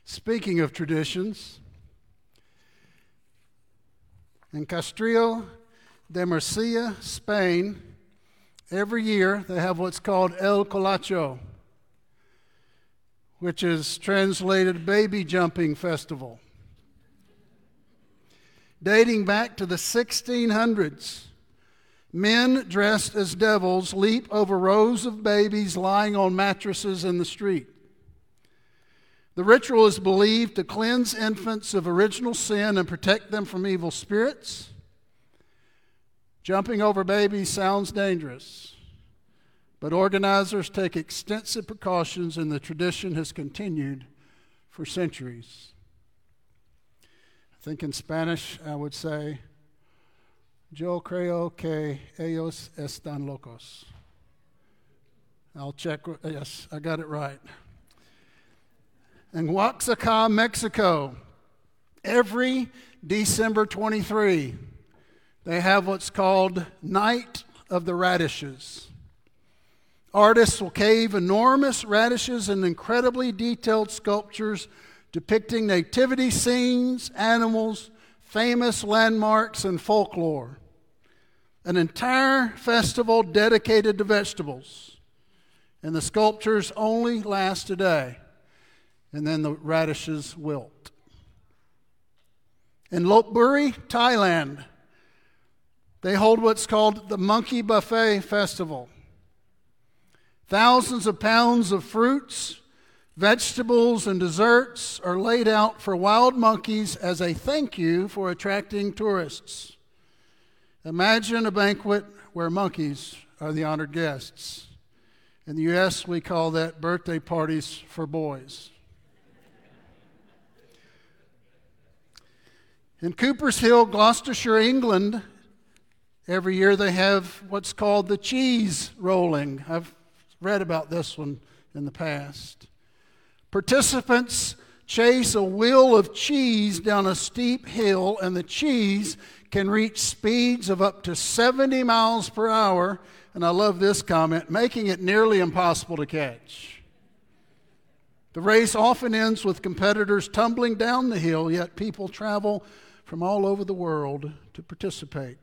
Speaking of traditions, in Castrillo de Murcia, Spain, every year they have what's called El Colacho, which is translated Baby Jumping Festival. Dating back to the 1600s, men dressed as devils leap over rows of babies lying on mattresses in the street. The ritual is believed to cleanse infants of original sin and protect them from evil spirits. Jumping over babies sounds dangerous, but organizers take extensive precautions, and the tradition has continued for centuries. I think in Spanish I would say, Yo creo que ellos están locos. I'll check. Yes, I got it right. In Oaxaca, Mexico, every December 23, they have what's called Night of the Radishes. Artists will carve enormous radishes in incredibly detailed sculptures depicting nativity scenes, animals, famous landmarks, and folklore. An entire festival dedicated to vegetables. And the sculptures only last a day, and then the radishes wilt. In Lopburi, Thailand, they hold what's called the Monkey Buffet Festival. Thousands of pounds of fruits, vegetables, and desserts are laid out for wild monkeys as a thank you for attracting tourists. Imagine a banquet where monkeys are the honored guests. In the U.S., we call that birthday parties for boys. In Coopers Hill, Gloucestershire, England, every year they have what's called the cheese rolling. I've read about this one in the past. Participants chase a wheel of cheese down a steep hill, and the cheese can reach speeds of up to 70 miles per hour, and I love this comment, making it nearly impossible to catch. The race often ends with competitors tumbling down the hill, yet people travel from all over the world to participate.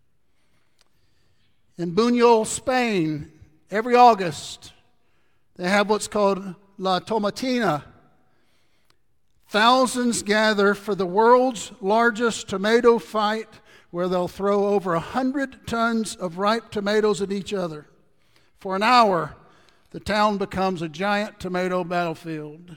In Buñol, Spain, every August, they have what's called La Tomatina. Thousands gather for the world's largest tomato fight, where they'll throw over 100 tons of ripe tomatoes at each other. For an hour, the town becomes a giant tomato battlefield.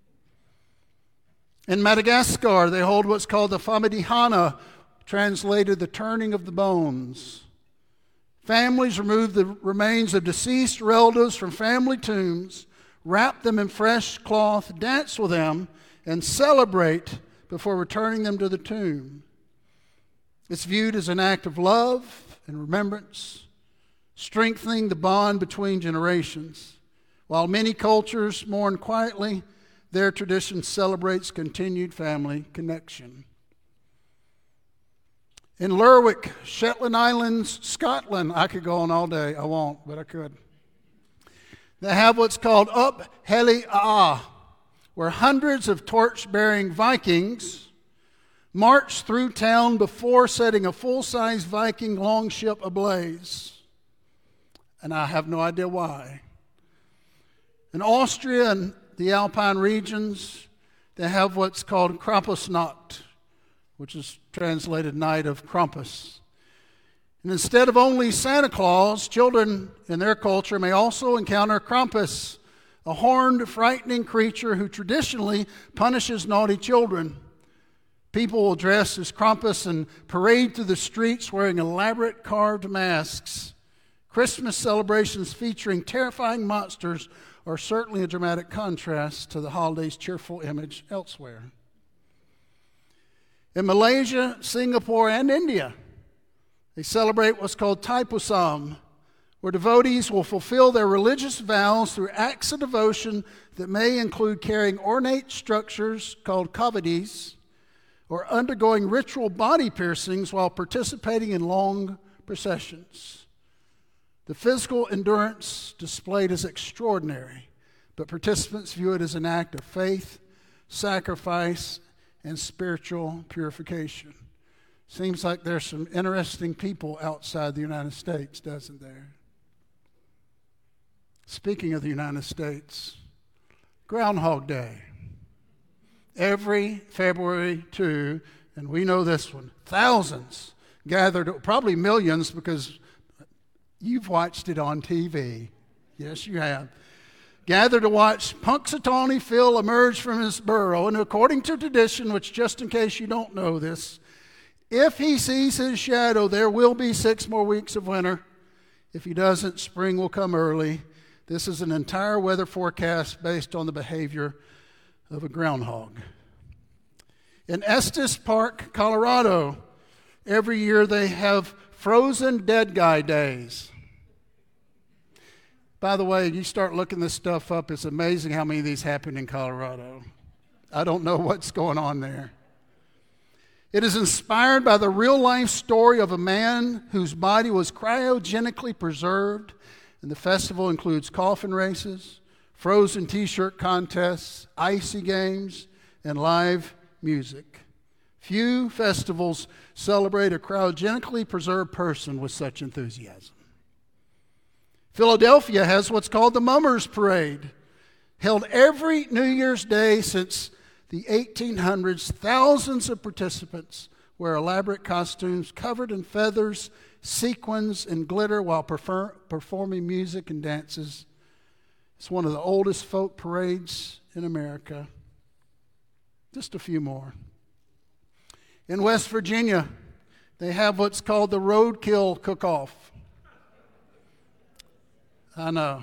In Madagascar, they hold what's called the Famidihana, translated the turning of the bones. Families remove the remains of deceased relatives from family tombs, wrap them in fresh cloth, dance with them, and celebrate before returning them to the tomb. It's viewed as an act of love and remembrance, strengthening the bond between generations. While many cultures mourn quietly, their tradition celebrates continued family connection. In Lerwick, Shetland Islands, Scotland, I could go on all day. I won't, but I could. They have what's called Up Heli A, where hundreds of torch-bearing Vikings march through town before setting a full-size Viking longship ablaze. And I have no idea why. In Austria and the Alpine regions, they have what's called Krampusnacht, which is translated Night of Krampus. And instead of only Santa Claus, children in their culture may also encounter Krampus, a horned, frightening creature who traditionally punishes naughty children. People will dress as Krampus and parade through the streets wearing elaborate carved masks. Christmas celebrations featuring terrifying monsters are certainly a dramatic contrast to the holiday's cheerful image elsewhere. In Malaysia, Singapore, and India, they celebrate what's called Thaipusam, where devotees will fulfill their religious vows through acts of devotion that may include carrying ornate structures called kavadis or undergoing ritual body piercings while participating in long processions. The physical endurance displayed is extraordinary, but participants view it as an act of faith, sacrifice, and spiritual purification. Seems like there's some interesting people outside the United States, doesn't there? Speaking of the United States, Groundhog Day. Every February 2, and we know this one, thousands gathered, probably millions because you've watched it on TV. Yes, you have. Gathered to watch Punxsutawney Phil emerge from his burrow. And according to tradition, which just in case you don't know this, if he sees his shadow, there will be 6 more weeks of winter. If he doesn't, spring will come early. This is an entire weather forecast based on the behavior of a groundhog. In Estes Park, Colorado, every year they have frozen dead guy days. By the way, you start looking this stuff up, it's amazing how many of these happen in Colorado. I don't know what's going on there. It is inspired by the real-life story of a man whose body was cryogenically preserved, and the festival includes coffin races, frozen t-shirt contests, icy games, and live music. Few festivals celebrate a cryogenically preserved person with such enthusiasm. Philadelphia has what's called the Mummers Parade, held every New Year's Day since the 1800s. Thousands of participants wear elaborate costumes covered in feathers, sequins, and glitter while performing music and dances. It's one of the oldest folk parades in America. Just a few more. In West Virginia, they have what's called the Roadkill Cook-Off. I know.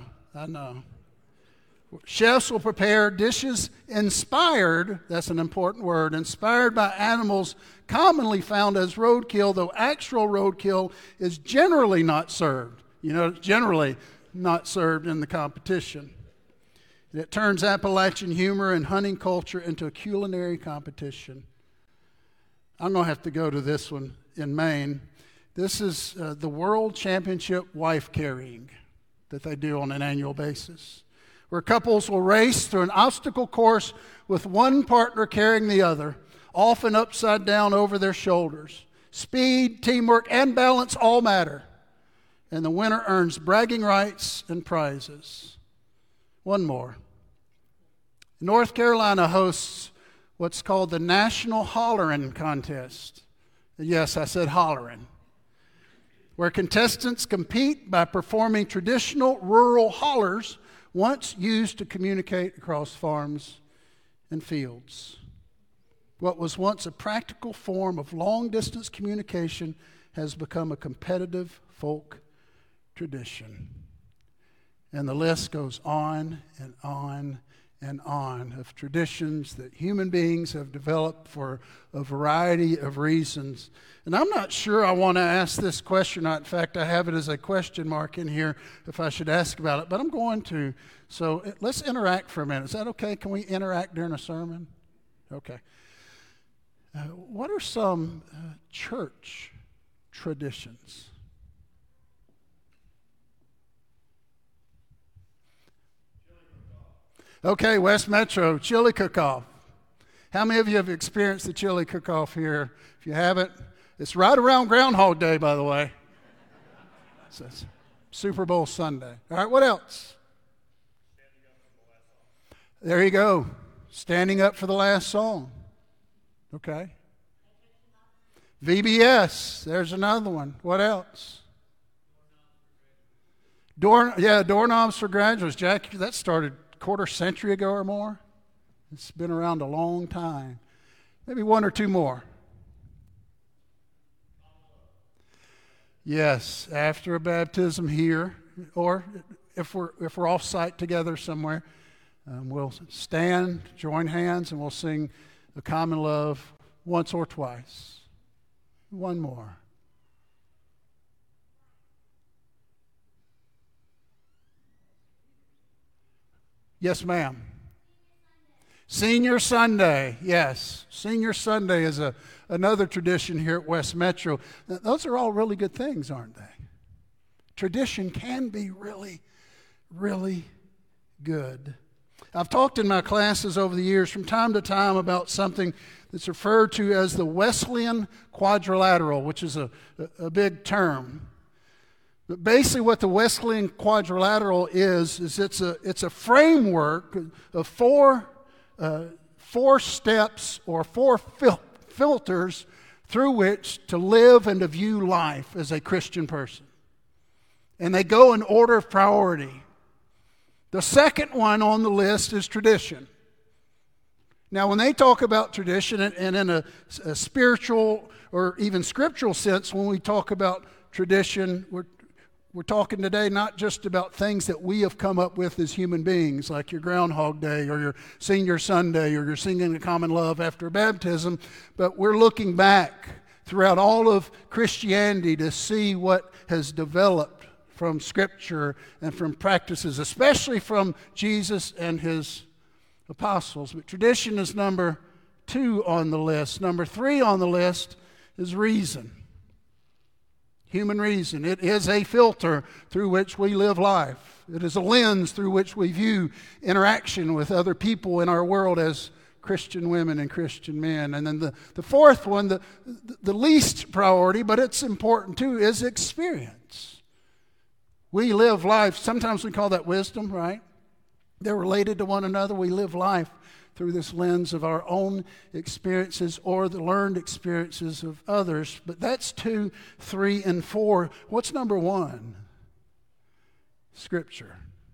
Chefs will prepare dishes inspired, that's an important word, inspired by animals commonly found as roadkill, though actual roadkill is generally not served. Generally not served in the competition. It turns Appalachian humor and hunting culture into a culinary competition. I'm going to have to go to this one in Maine. This is the World Championship wife carrying that they do on an annual basis, where couples will race through an obstacle course with one partner carrying the other, often upside down over their shoulders. Speed, teamwork, and balance all matter, and the winner earns bragging rights and prizes. One more. North Carolina hosts what's called the National Hollerin' Contest. Yes, I said hollerin', where contestants compete by performing traditional rural hollers once used to communicate across farms and fields. What was once a practical form of long-distance communication has become a competitive folk tradition. And the list goes on and on and on of traditions that human beings have developed for a variety of reasons. And I'm not sure I want to ask this question. In fact, I have it as a question mark in here if I should ask about it, but I'm going to. So let's interact for a minute. Is that okay? Can we interact during a sermon? Okay. What are some church traditions? Okay, West Metro, chili cook-off. How many of you have experienced the chili cook-off here? If you haven't, it's right around Groundhog Day, by the way. So it's Super Bowl Sunday. All right, what else? There you go. Standing up for the last song. Okay. VBS, there's another one. What else? Doorknobs for graduates. Jack, that started quarter century ago or more. It's been around a long time. Maybe one or two more. Yes, after a baptism here, or if we're off site together somewhere, we'll stand, join hands, and we'll sing The Common Love once or twice. One more. Yes, ma'am. Senior Sunday, yes. Senior Sunday is another tradition here at West Metro. Those are all really good things, aren't they? Tradition can be really, really good. I've talked in my classes over the years from time to time about something that's referred to as the Wesleyan quadrilateral, which is a big term. But basically what the Wesleyan quadrilateral is it's a framework of four steps or four filters through which to live and to view life as a Christian person. And they go in order of priority. The second one on the list is tradition. Now, when they talk about tradition, and in a spiritual or even scriptural sense, when we talk about tradition, we're talking today not just about things that we have come up with as human beings, like your Groundhog Day or your Senior Sunday or your singing the common love after baptism, but we're looking back throughout all of Christianity to see what has developed from Scripture and from practices, especially from Jesus and his apostles. But tradition is number 2 on the list. Number 3 on the list is reason. Human reason. It is a filter through which we live life. It is a lens through which we view interaction with other people in our world as Christian women and Christian men. And then the fourth one, the least priority, but it's important too, is experience. We live life, sometimes we call that wisdom, right? They're related to one another. We live life through this lens of our own experiences or the learned experiences of others. But that's 2, 3, and 4. What's number 1? Scripture.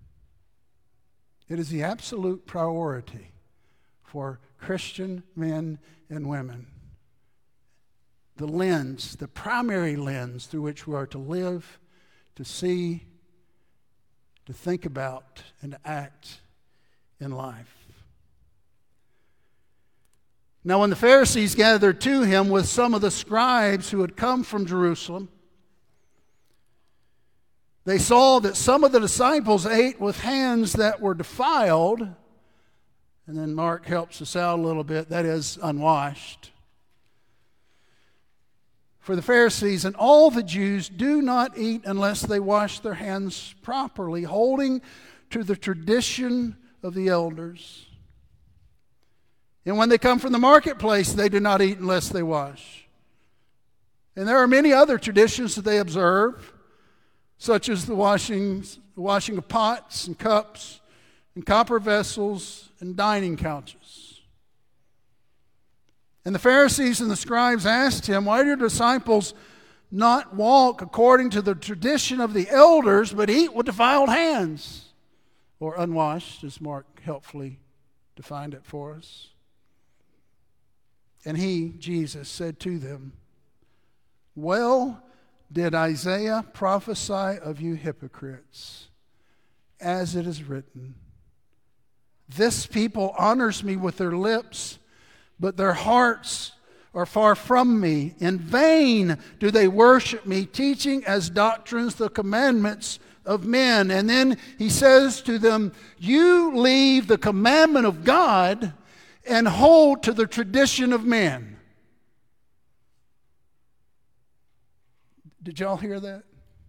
It is the absolute priority for Christian men and women. The lens, the primary lens through which we are to live, to see, to think about, and to act in life. Now, when the Pharisees gathered to him with some of the scribes who had come from Jerusalem, they saw that some of the disciples ate with hands that were defiled, and then Mark helps us out a little bit, that is, unwashed. For the Pharisees and all the Jews do not eat unless they wash their hands properly, holding to the tradition of the elders. And when they come from the marketplace, they do not eat unless they wash. And there are many other traditions that they observe, such as the washing of pots and cups and copper vessels and dining couches. And the Pharisees and the scribes asked him, "Why do your disciples not walk according to the tradition of the elders, but eat with defiled hands?" Or unwashed, as Mark helpfully defined it for us. And he, Jesus, said to them, "Well did Isaiah prophesy of you hypocrites, as it is written, 'This people honors me with their lips, but their hearts are far from me. In vain do they worship me, teaching as doctrines the commandments of men.'" And then he says to them, "You leave the commandment of God and hold to the tradition of men." Did y'all hear that?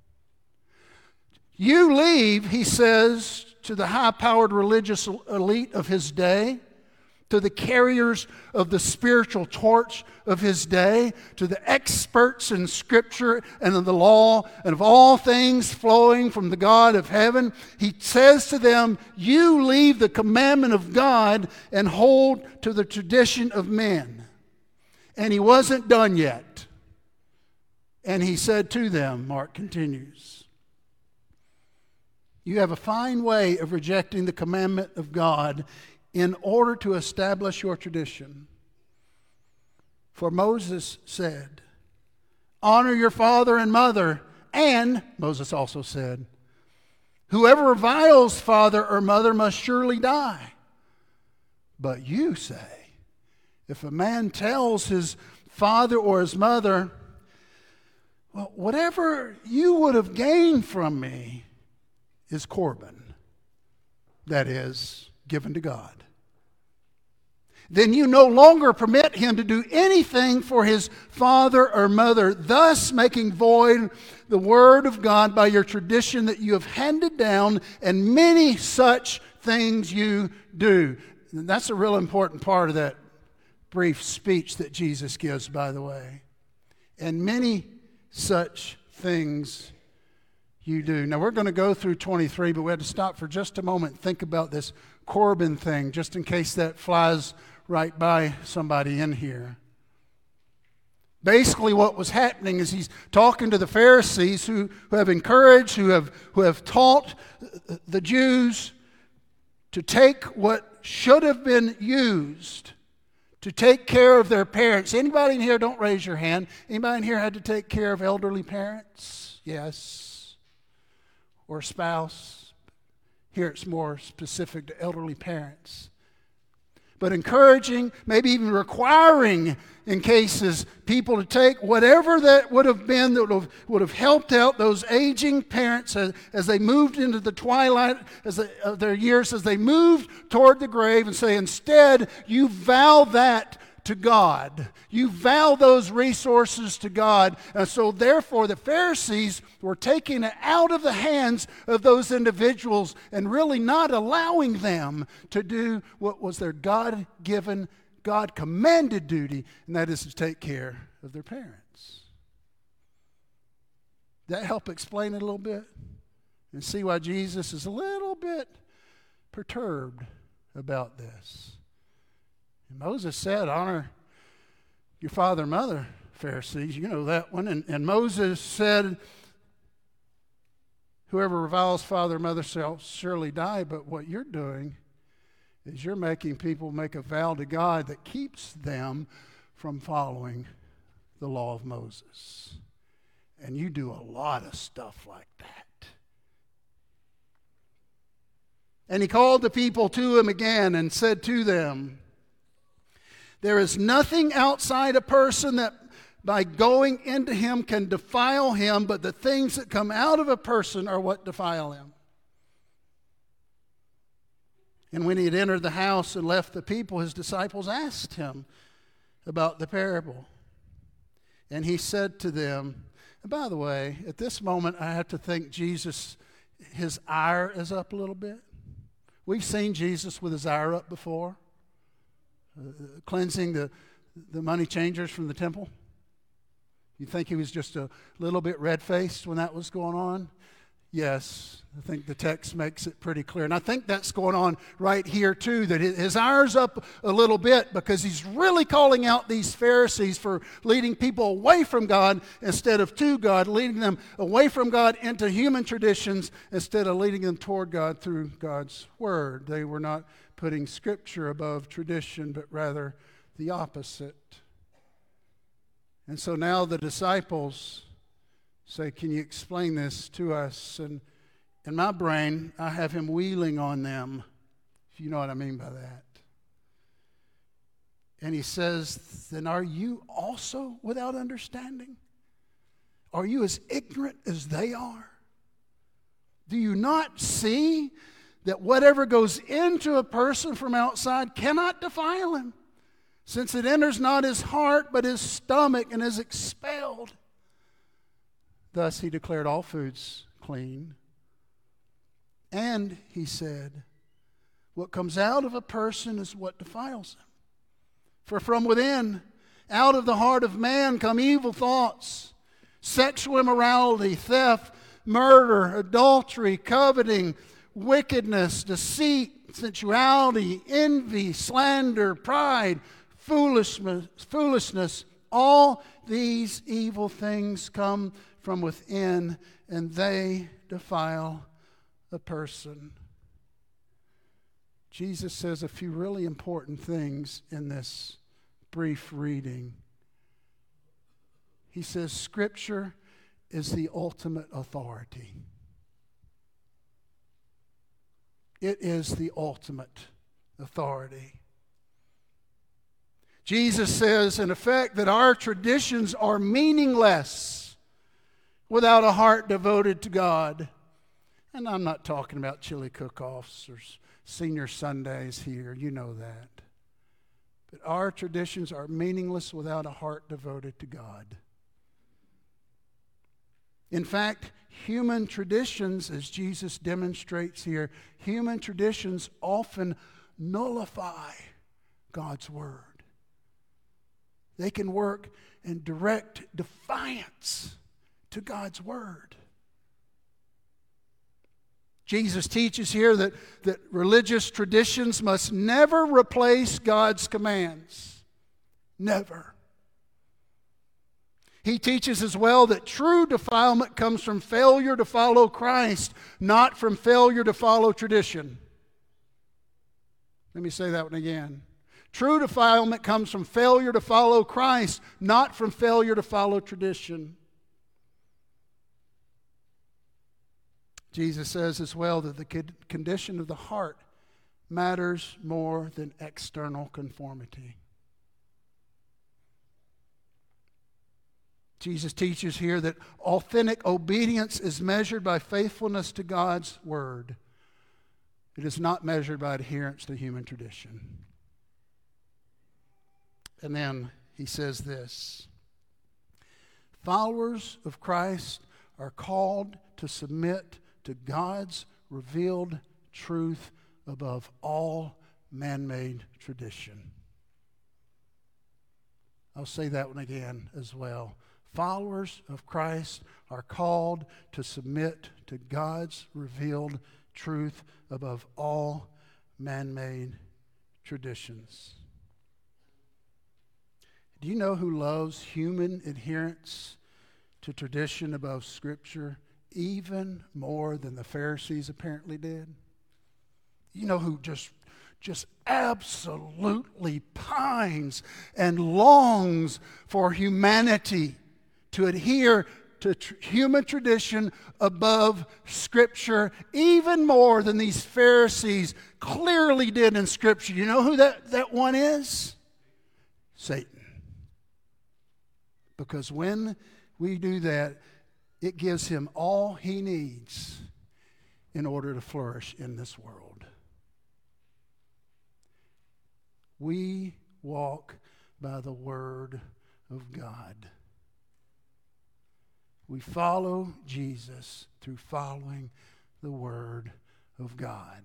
You leave, he says, to the high-powered religious elite of his day, to the carriers of the spiritual torch of his day, to the experts in Scripture and in the law and of all things flowing from the God of heaven. He says to them, "You leave the commandment of God and hold to the tradition of men." And he wasn't done yet. And he said to them, Mark continues, "You have a fine way of rejecting the commandment of God in order to establish your tradition. For Moses said, 'Honor your father and mother,' and Moses also said, 'Whoever reviles father or mother must surely die.' But you say, if a man tells his father or his mother, 'Well, whatever you would have gained from me is Corban,' that is, given to God, then you no longer permit him to do anything for his father or mother, thus making void the word of God by your tradition that you have handed down, and many such things you do. And that's a real important part of that brief speech that Jesus gives, by the way. And many such things you do. Now, we're going to go through 23, but we had to stop for just a moment and think about this Corban thing, just in case that flies right by somebody in here. Basically, what was happening is he's talking to the Pharisees who have encouraged, who have taught the Jews to take what should have been used to take care of their parents. Anybody in here, don't raise your hand. Anybody in here had to take care of elderly parents? Yes. Or spouse? Here it's more specific to elderly parents. But encouraging, maybe even requiring in cases, people to take whatever that would have been that would have helped out those aging parents as they moved into the twilight of their years, as they moved toward the grave, and say, instead, you vow that to God. You vow those resources to God. And so therefore the Pharisees were taking it out of the hands of those individuals and really not allowing them to do what was their God-given, God-commanded duty, and that is to take care of their parents. That help explain it a little bit? And see why Jesus is a little bit perturbed about this. And Moses said, honor your father and mother, Pharisees. You know that one. And Moses said, whoever reviles father or mother shall surely die. But what you're doing is you're making people make a vow to God that keeps them from following the law of Moses. And you do a lot of stuff like that. And he called the people to him again and said to them, there is nothing outside a person that by going into him can defile him, but the things that come out of a person are what defile him. And when he had entered the house and left the people, his disciples asked him about the parable. And he said to them, and by the way, at this moment I have to think Jesus, his ire is up a little bit. We've seen Jesus with his ire up before. Cleansing the money changers from the temple. You think he was just a little bit red-faced when that was going on? Yes, I think the text makes it pretty clear. And I think that's going on right here too, that his ire's up a little bit because he's really calling out these Pharisees for leading people away from God instead of to God, leading them away from God into human traditions instead of leading them toward God through God's Word. They were not putting Scripture above tradition, but rather the opposite. And so now the disciples say, can you explain this to us? And in my brain, I have him wheeling on them, if you know what I mean by that. And he says, then are you also without understanding? Are you as ignorant as they are? Do you not see that whatever goes into a person from outside cannot defile him, since it enters not his heart but his stomach and is expelled? Thus he declared all foods clean. And he said, what comes out of a person is what defiles him. For from within, out of the heart of man come evil thoughts, sexual immorality, theft, murder, adultery, coveting, wickedness, deceit, sensuality, envy, slander, pride, foolishness. All these evil things come from within, and they defile a person. Jesus says a few really important things in this brief reading. He says Scripture is the ultimate authority. It is the ultimate authority. Jesus says, in effect, that our traditions are meaningless without a heart devoted to God. And I'm not talking about chili cook-offs or senior Sundays here. You know that. But our traditions are meaningless without a heart devoted to God. In fact, human traditions, as Jesus demonstrates here, human traditions often nullify God's Word. They can work in direct defiance to God's Word. Jesus teaches here that religious traditions must never replace God's commands. Never. He teaches as well that true defilement comes from failure to follow Christ, not from failure to follow tradition. Let me say that one again. True defilement comes from failure to follow Christ, not from failure to follow tradition. Jesus says as well that the condition of the heart matters more than external conformity. Jesus teaches here that authentic obedience is measured by faithfulness to God's Word. It is not measured by adherence to human tradition. And then he says this: followers of Christ are called to submit to God's revealed truth above all man-made tradition. I'll say that one again as well. Followers of Christ are called to submit to God's revealed truth above all man-made traditions. Do you know who loves human adherence to tradition above Scripture even more than the Pharisees apparently did? You know who just absolutely pines and longs for humanity to adhere to human tradition above Scripture even more than these Pharisees clearly did in Scripture. You know who that one is? Satan. Because when we do that, it gives him all he needs in order to flourish in this world. We walk by the Word of God. We follow Jesus through following the Word of God.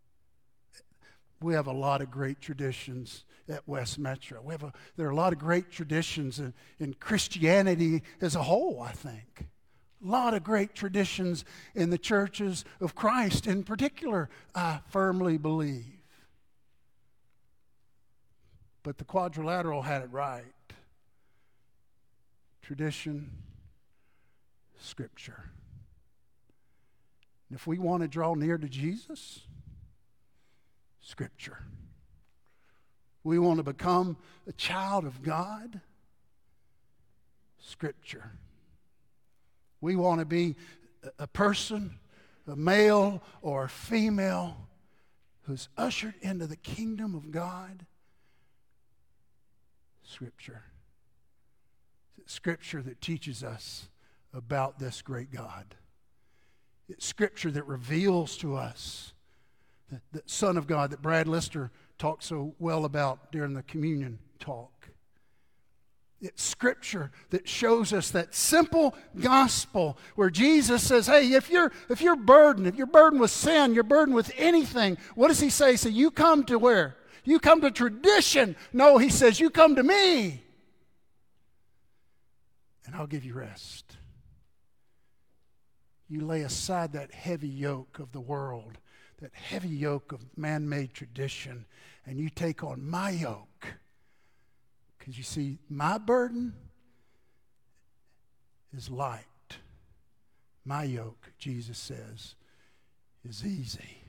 We have a lot of great traditions at West Metro. There are a lot of great traditions in Christianity as a whole, I think. A lot of great traditions in the churches of Christ in particular, I firmly believe. But the Quadrilateral had it right. Tradition, Scripture. And if we want to draw near to Jesus, Scripture. We want to become a child of God, Scripture. We want to be a person, a male or a female, who's ushered into the kingdom of God, Scripture. It's Scripture that teaches us about this great God. It's Scripture that reveals to us the Son of God that Brad Lister talked so well about during the communion talk. It's Scripture that shows us that simple gospel where Jesus says, hey, if you're burdened with sin, you're burdened with anything, what does he say? He says, you come to where? You come to tradition. No, he says, you come to me, and I'll give you rest. You lay aside that heavy yoke of the world, that heavy yoke of man-made tradition, and you take on my yoke. Because you see, my burden is light. My yoke, Jesus says, is easy.